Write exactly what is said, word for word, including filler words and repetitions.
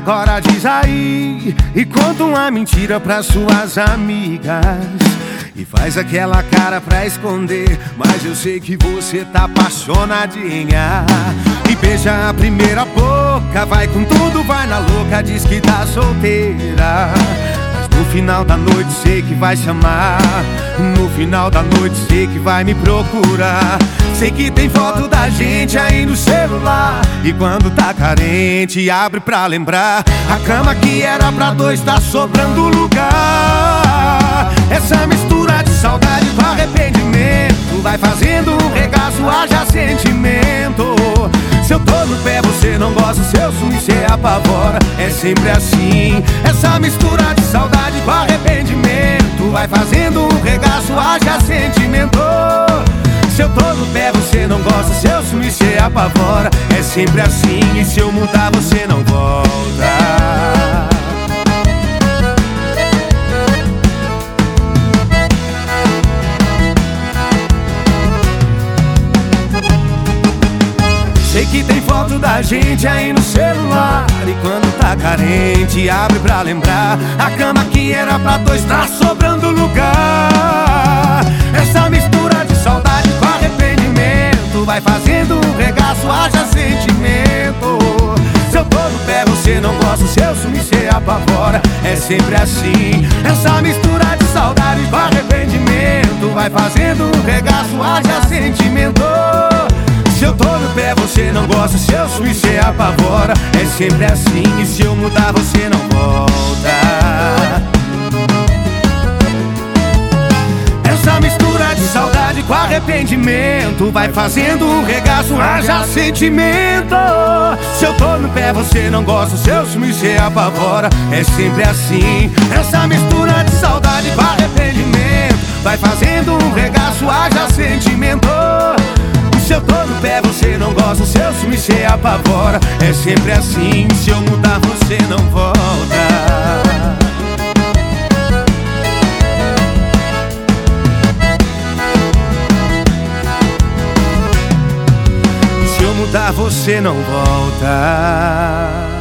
Agora diz aí e conta uma mentira pras suas amigas e faz aquela cara pra esconder, mas eu sei que você tá apaixonadinha. E beija a primeira boca, vai com tudo, vai na louca, diz que tá solteira. Mas no final da noite sei que vai chamar, no final da noite sei que vai me procurar. Sei que tem foto da gente aí no celular, e quando tá carente abre pra lembrar. A cama que era pra dois tá sobrando lugar. Essa mistura de saudade com arrependimento vai fazendo um regaço, haja sentimento. Se eu tô no pé você não gosta, se eu sumir cê apavora, é sempre assim. Essa mistura de saudade com arrependimento vai fazendo um regaço, haja sentimento. Se eu tô no pé você não gosta, se eu sumir cê apavora, é sempre assim. E se eu mudar você não volta. Sei que tem foto da gente aí no celular, e quando tá carente abre pra lembrar. A cama que era pra dois tá sobrando lugar. Essa mistura de saudade com arrependimento vai fazendo um regaço, haja sentimento. Se eu tô no pé você não gosta, se eu sumir cê apavora, é sempre assim. Essa mistura de saudade com arrependimento vai fazendo um regaço, haja sentimento. Se eu tô no pé você não gosta, se eu sumir cê apavora, é sempre assim. E se eu mudar você não volta. Essa mistura de saudade com arrependimento vai fazendo um regaço, haja sentimento. Se eu tô no pé você não gosta, se eu sumir cê apavora, é sempre assim. Essa mistura de saudade com arrependimento vai fazendo um regaço, haja sentimento. Se eu tô no pé você não gosta, se eu sumir cê apavora, é sempre assim. Se eu mudar você não volta. Se eu mudar você não volta.